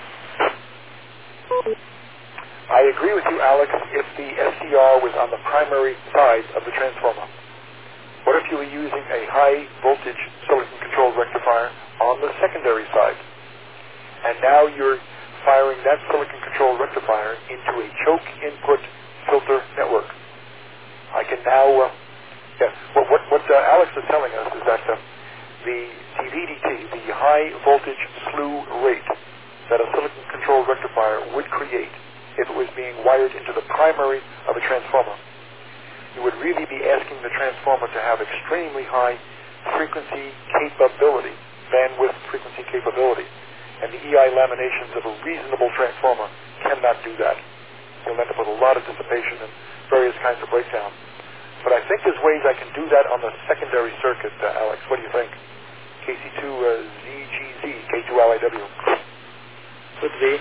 I agree with you, Alex, if the SCR was on the primary side of the transformer. What if you were using a high voltage silicon-controlled rectifier on the secondary side? And now you're firing that silicon-controlled rectifier into a choke input filter network. I can now, what Alex is telling us is that the VDT, the high voltage slew rate that a silicon-controlled rectifier would create if it was being wired into the primary of a transformer, you would really be asking the transformer to have extremely high frequency capability, bandwidth frequency capability. And the EI laminations of a reasonable transformer cannot do that. You'll end up with a lot of dissipation and various kinds of breakdown. But I think there's ways I can do that on the secondary circuit, Alex. What do you think? KC2 ZGZ, K2LIW. Could be.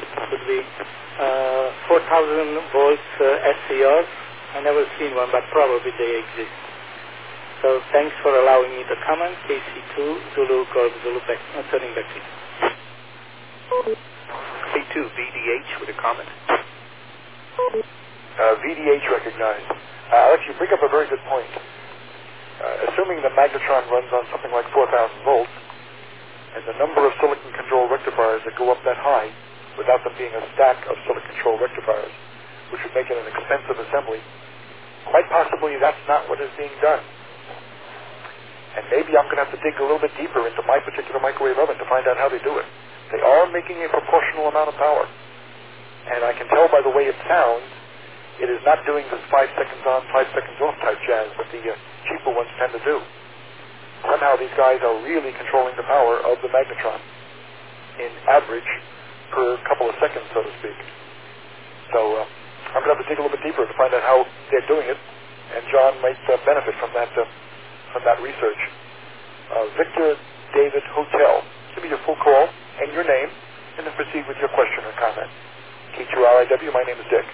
4,000 volts SCRs. I never seen one, but probably they exist. So thanks for allowing me to comment. KC2 Zulu Golf Zulu turning back to you. K2 VDH with a comment. VDH recognized. Alex, you bring up a very good point. Assuming the magnetron runs on something like 4,000 volts, and the number of silicon control rectifiers that go up that high, without them being a stack of silicon control rectifiers, which would make it an expensive assembly, quite possibly that's not what is being done. And maybe I'm going to have to dig a little bit deeper into my particular microwave oven to find out how they do it. They are making a proportional amount of power. And I can tell by the way it sounds, it is not doing this 5 seconds on, 5 seconds off type jazz that the cheaper ones tend to do. Somehow these guys are really controlling the power of the magnetron in average per couple of seconds, so to speak. So I'm going to have to dig a little bit deeper to find out how they're doing it, and John might benefit from that research. Victor David Hotel, give me your full call and your name, and then proceed with your question or comment. K2RIW, my name is Dick.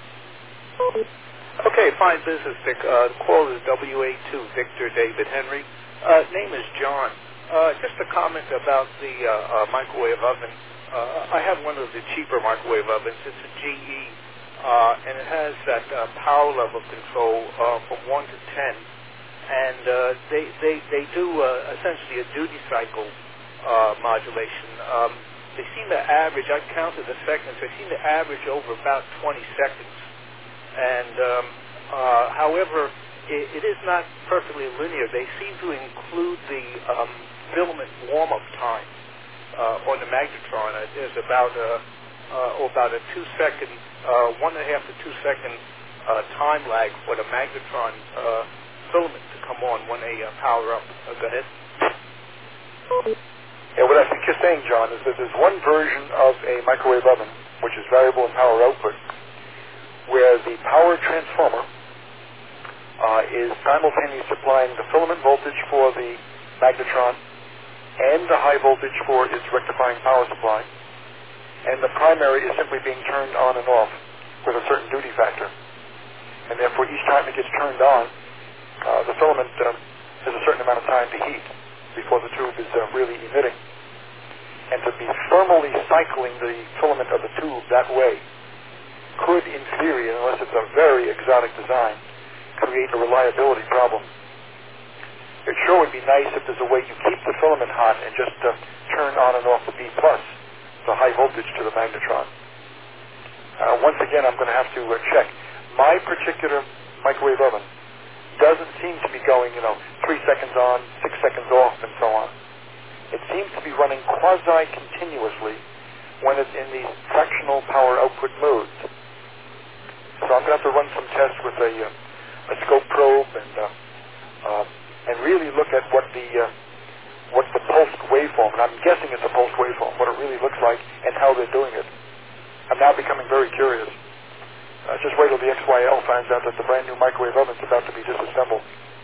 Okay, fine business, Dick. The call is WA2, Victor David Henry. Name is John. Just a comment about the microwave oven. I have one of the cheaper microwave ovens. It's a GE, and it has that power level control from 1 to 10. And they do essentially a duty cycle modulation. They seem to average, I counted the seconds, they seem to average over about 20 seconds. And however, it is not perfectly linear. They seem to include the filament warm-up time on the magnetron. There's about a 2-second, 1.5 to 2 second time lag for the magnetron filament to come on when they power up. Go ahead. Yeah, what I think you're saying, John, is that there's one version of a microwave oven, which is variable in power output, where the power transformer is simultaneously supplying the filament voltage for the magnetron and the high voltage for its rectifying power supply, and the primary is simply being turned on and off with a certain duty factor. And therefore, each time it gets turned on, the filament has a certain amount of time to heat before the tube is really emitting. And to be thermally cycling the filament of the tube that way could, in theory, unless it's a very exotic design, create a reliability problem. It sure would be nice if there's a way you keep the filament hot and just turn on and off the B+, the high voltage to the magnetron. Once again, I'm going to have to check. My particular microwave oven doesn't seem to be going, 3 seconds on, 6 seconds off, and so on. It seems to be running quasi-continuously when it's in the fractional power output modes. So I'm going to have to run some tests with a scope probe and really look at what's the pulsed waveform. And I'm guessing it's a pulsed waveform, what it really looks like and how they're doing it. I'm now becoming very curious. Just wait till the XYL finds out that the brand new microwave oven's about to be disassembled.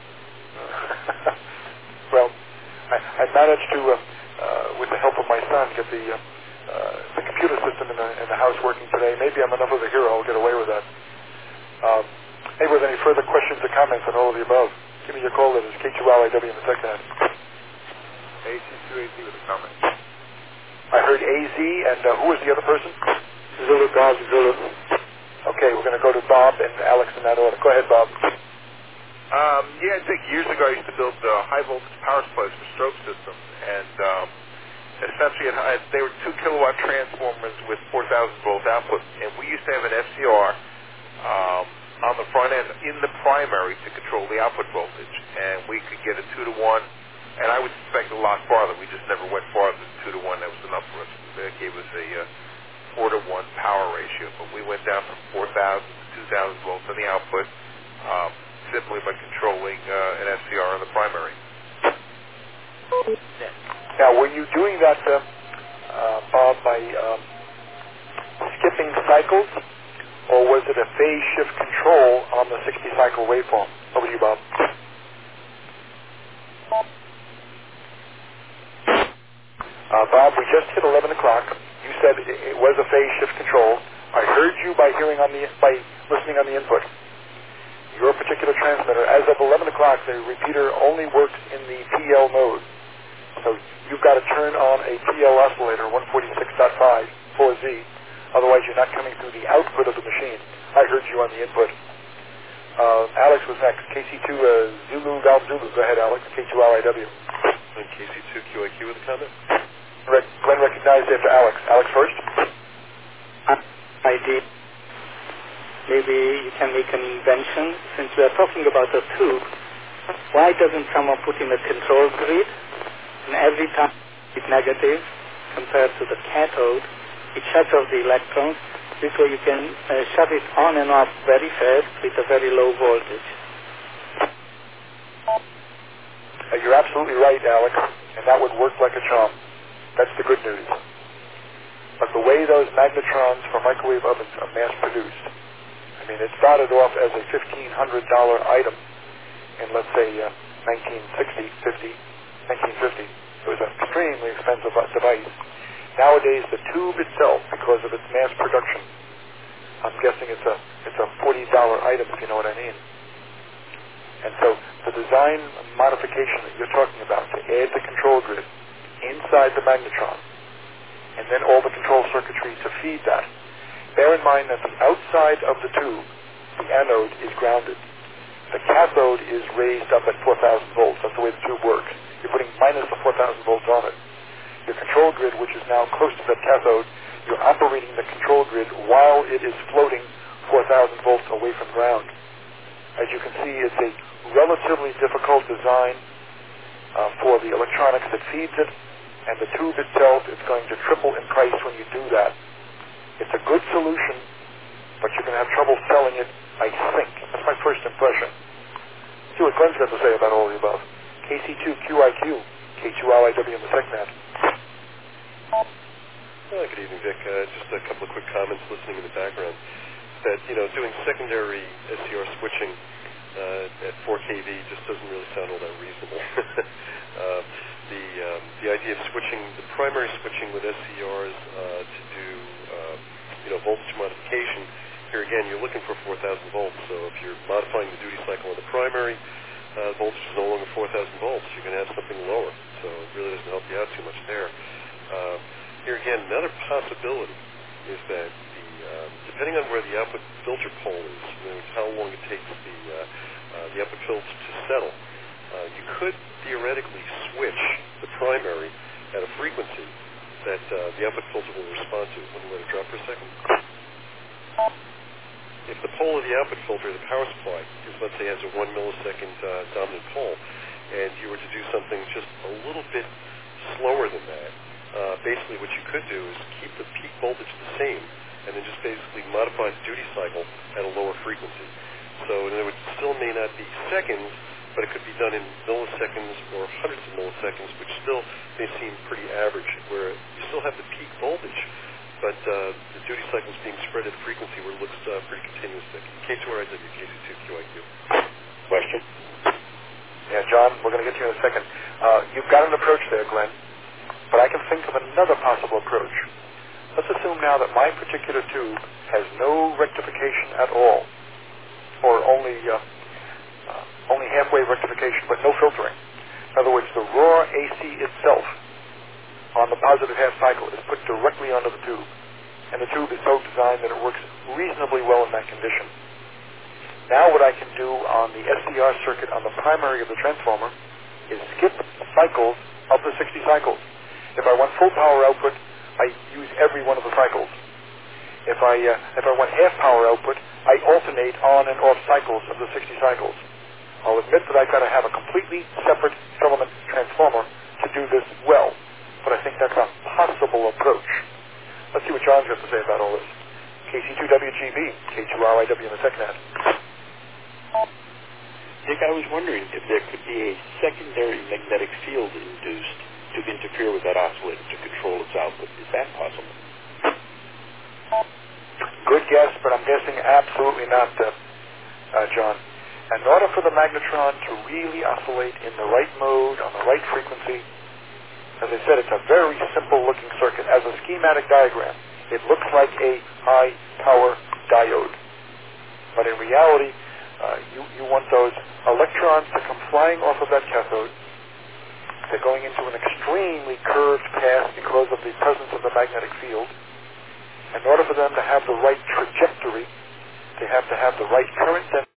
Well, I managed to, with the help of my son, get the computer system in the house working today. Maybe I'm enough of a hero, I'll get away with that. Hey, with any further questions or comments on all of the above, give me your call. That is K2LIW in the TechNet. AC2AZ with a comment. I heard AZ, and who was the other person? Zulu, Bob, Zulu. Okay, we're going to go to Bob and Alex in that order. Go ahead, Bob. Yeah, I think years ago I used to build high voltage power supplies for strobe systems, and essentially they were 2 kilowatt transformers with 4,000 volt output, and we used to have an FCR on the front end in the primary to control the output voltage, and we could get a 2-to-1, and I would suspect a lot farther. We just never went farther than 2-to-1. That was enough for us. That gave us a 4-to-1 power ratio, but we went down from 4,000 to 2,000 volts on the output simply by controlling an FCR on the primary. Now, were you doing that, Bob, by skipping cycles, or was it a phase shift control on the 60-cycle waveform? Over to you, Bob. Bob, we just hit 11 o'clock. You said it was a phase shift control. I heard you by listening on the input. Your particular transmitter, as of 11 o'clock, the repeater only works in the PL mode. So you've got to turn on a PL oscillator, 146.5, 4Z. Otherwise, you're not coming through the output of the machine. I heard you on the input. Alex was next. KC2 Zulu, Val Zulu. Go ahead, Alex. K2LIW. And KC2QIQ with a comment? Glenn recognized after Alex. Alex first. I did. Maybe you can make an invention. Since we are talking about a tube, why doesn't someone put in a control grid, and every time it's negative compared to the cathode, it shuts off the electrons. This way you can shut it on and off very fast with a very low voltage. You're absolutely right, Alex, and that would work like a charm. That's the good news. But the way those magnetrons for microwave ovens are mass-produced, I mean, it started off as a $1,500 item in, let's say, 1950. It was an extremely expensive device. Nowadays, the tube itself, because of its mass production, I'm guessing it's a $40 item, if you know what I mean. And so the design modification that you're talking about to add the control grid inside the magnetron, and then all the control circuitry to feed that. Bear in mind that the outside of the tube, the anode, is grounded. The cathode is raised up at 4,000 volts. That's the way the tube works. You're putting minus the 4,000 volts on it. Your control grid, which is now close to that cathode, you're operating the control grid while it is floating 4,000 volts away from ground. As you can see, it's a relatively difficult design for the electronics that feeds it, and the tube itself is going to triple in price when you do that. It's a good solution, but you're going to have trouble selling it, I think. That's my first impression. See what Glenn's got to say about all the above. KC2QIQ, K2LIW in the TechNet. Good evening, Vic. Just a couple of quick comments listening in the background. That, doing secondary SCR switching at 4 kV just doesn't really sound all that reasonable. The idea of switching, the primary switching with SCRs to do voltage modification, here again you're looking for 4,000 volts, so if you're modifying the duty cycle on the primary, voltage is no longer 4,000 volts, you're going to have something lower, so it really doesn't help you out too much there. Here again, another possibility is that depending on where the output filter pole is, how long it takes the output filter to settle, you could theoretically switch the primary at a frequency that the output filter will respond to. Let me let it drop for a second. If the pole of the output filter, the power supply, let's say has a 1 millisecond dominant pole, and you were to do something just a little bit slower than that, basically what you could do is keep the peak voltage the same, and then just basically modify the duty cycle at a lower frequency. So in other words, it still may not be seconds, but it could be done in milliseconds or hundreds of milliseconds, which still may seem pretty average, where you still have the peak voltage, but the duty cycle is being spread at a frequency where it looks pretty continuous. K2RIW, KC2QIQ. Question? Yeah, John, we're going to get to you in a second. You've got an approach there, Glenn, but I can think of another possible approach. Let's assume now that my particular tube has no rectification at all, or only halfway rectification, but no filtering. In other words, the raw AC itself on the positive half cycle is put directly onto the tube, and the tube is so designed that it works reasonably well in that condition. Now what I can do on the SCR circuit on the primary of the transformer is skip cycles of the 60 cycles. If I want full power output, I use every one of the cycles. If I want half power output, I alternate on and off cycles of the 60 cycles. I'll admit that I've got to have a completely separate filament transformer to do this well, but I think that's a possible approach. Let's see what John's got to say about all this. KC2WGB, K2RIW in the TechNet. Dick, I was wondering if there could be a secondary magnetic field induced to interfere with that oscillator to control its output. Is that possible? Good guess, but I'm guessing absolutely not, John. In order for the magnetron to really oscillate in the right mode, on the right frequency, as I said, it's a very simple-looking circuit. As a schematic diagram, it looks like a high-power diode. But in reality, you want those electrons to come flying off of that cathode. They're going into an extremely curved path because of the presence of the magnetic field. In order for them to have the right trajectory, they have to have the right current density